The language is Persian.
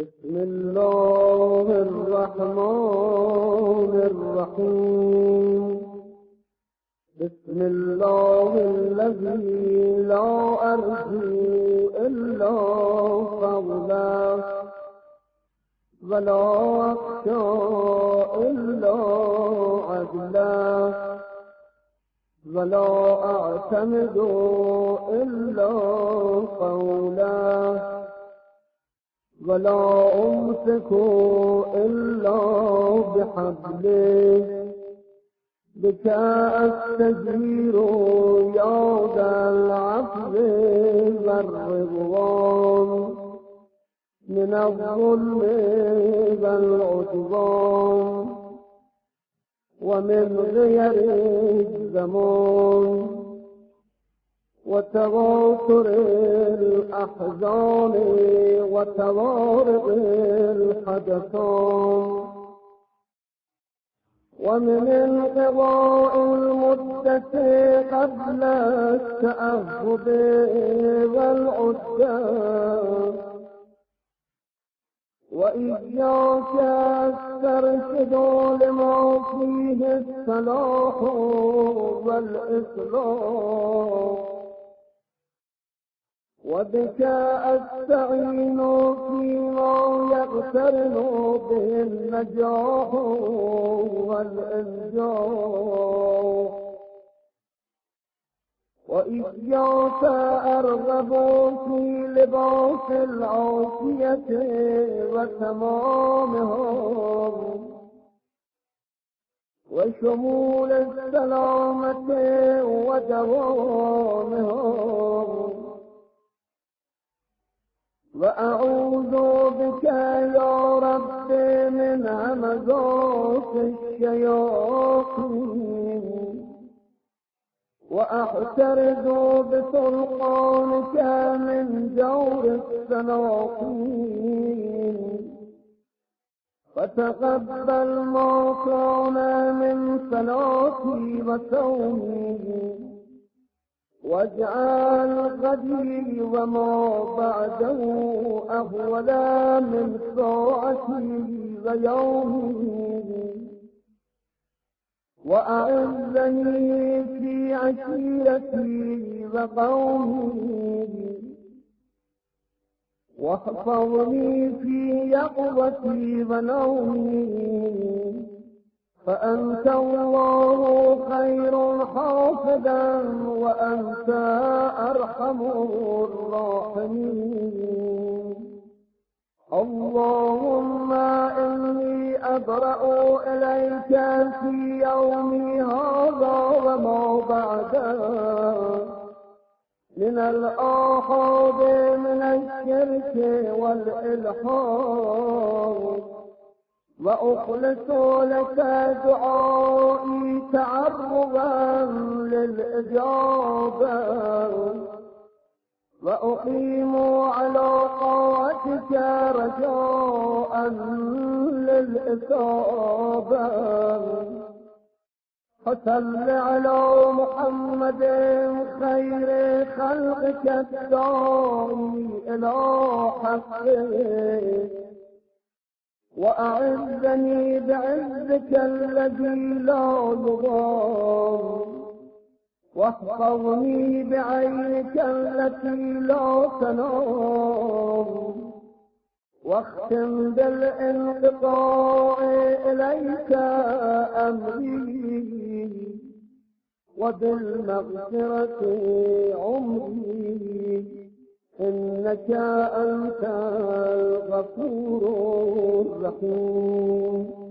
بسم الله الرحمن الرحيم. بسم الله الذي لا أرجو إلا فضله ولا أخشى إلا عدله ولا أعتمد إلا قوله ولا أمسك إلا بحبله بك أستجير يا ذا العفو والرضوان من الظلم والعدوان ومن غير الزمان وتواتر الأحزان وتوارد الحدثان ومن انقضاء المدة قبل التأهب والعدة وإياك أسترشد لما فيه الصلاح والإصلاح وبك أستعين فيما يقترن به النجاح والإنجاح وإياك أرغب في لباس العافية وتمامها وشمول السلامة ودوامها وأعوذ بك يا رب من همزات الشياطين وأحترز بسلطانك من جور السلاطين فتقبل ما كان من صلاتي وصومي واجعل غدي وما بعده أهولا من ساعتي ويومي وأعزني في عشيرتي وقومي واحفظني في يقظتي ونومي فأنت الله خير حافظا وأنت أرحم الراحمين. اللهم إني أبرأ إليك في يومي هذا وما بعده من الآحاد من الشرك والإلحاد وأخلص لك دعائي تعرضا للإجابة وأقيم على طاعتك رجاء للإصابة فصل على محمد خير خلقك الداعي إلى حقه وأعزني بعزك الذي لا يضام واحفظني بعينك التي لا تنام واختم بالانقطاع إليك أمري وبالمغفرة عمري إنك أنت الغفور الرحيم.